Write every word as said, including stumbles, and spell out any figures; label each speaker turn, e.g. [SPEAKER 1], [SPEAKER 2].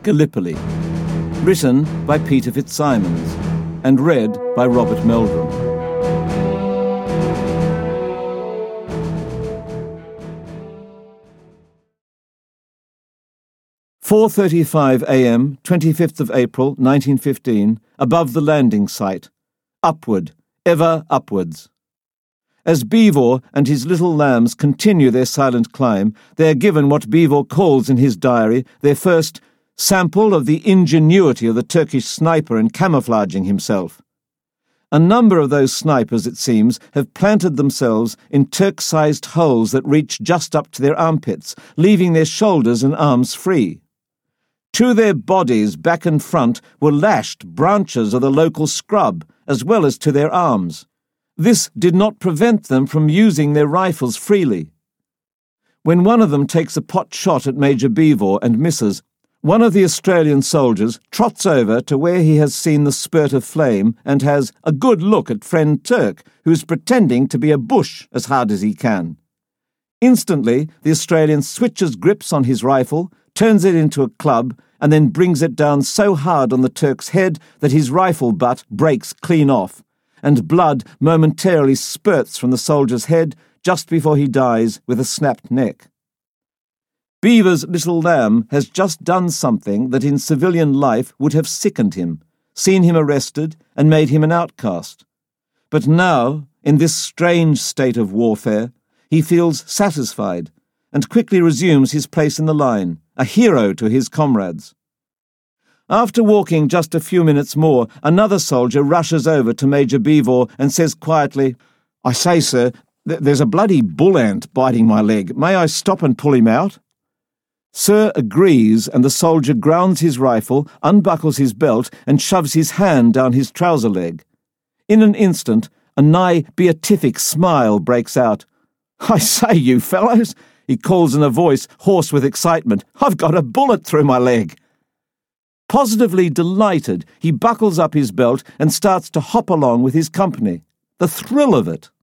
[SPEAKER 1] Gallipoli. Written by Peter Fitzsimons and read by Robert Meldrum. four thirty-five a m, twenty-fifth of April, nineteen fifteen, above the landing site. Upward, ever upwards. As Beevor and his little lambs continue their silent climb, they are given what Beevor calls in his diary their first sample of the ingenuity of the Turkish sniper in camouflaging himself. A number of those snipers, it seems, have planted themselves in Turk-sized holes that reach just up to their armpits, leaving their shoulders and arms free. To their bodies, back and front, were lashed branches of the local scrub, as well as to their arms. This did not prevent them from using their rifles freely. When one of them takes a pot shot at Major Beevor and misses, one of the Australian soldiers trots over to where he has seen the spurt of flame and has a good look at friend Turk, who's pretending to be a bush as hard as he can. Instantly, the Australian switches grips on his rifle, turns it into a club, and then brings it down so hard on the Turk's head that his rifle butt breaks clean off, and blood momentarily spurts from the soldier's head just before he dies with a snapped neck. Beevor's little lamb has just done something that in civilian life would have sickened him, seen him arrested, and made him an outcast. But now, in this strange state of warfare, he feels satisfied, and quickly resumes his place in the line, a hero to his comrades. After walking just a few minutes more, another soldier rushes over to Major Beevor and says quietly, "I say, sir, th- there's a bloody bull ant biting my leg. May I stop and pull him out?" Sir agrees, and the soldier grounds his rifle, unbuckles his belt, and shoves his hand down his trouser leg. In an instant, a nigh beatific smile breaks out. "I say, you fellows," he calls in a voice hoarse with excitement, "I've got a bullet through my leg." Positively delighted, he buckles up his belt and starts to hop along with his company. The thrill of it!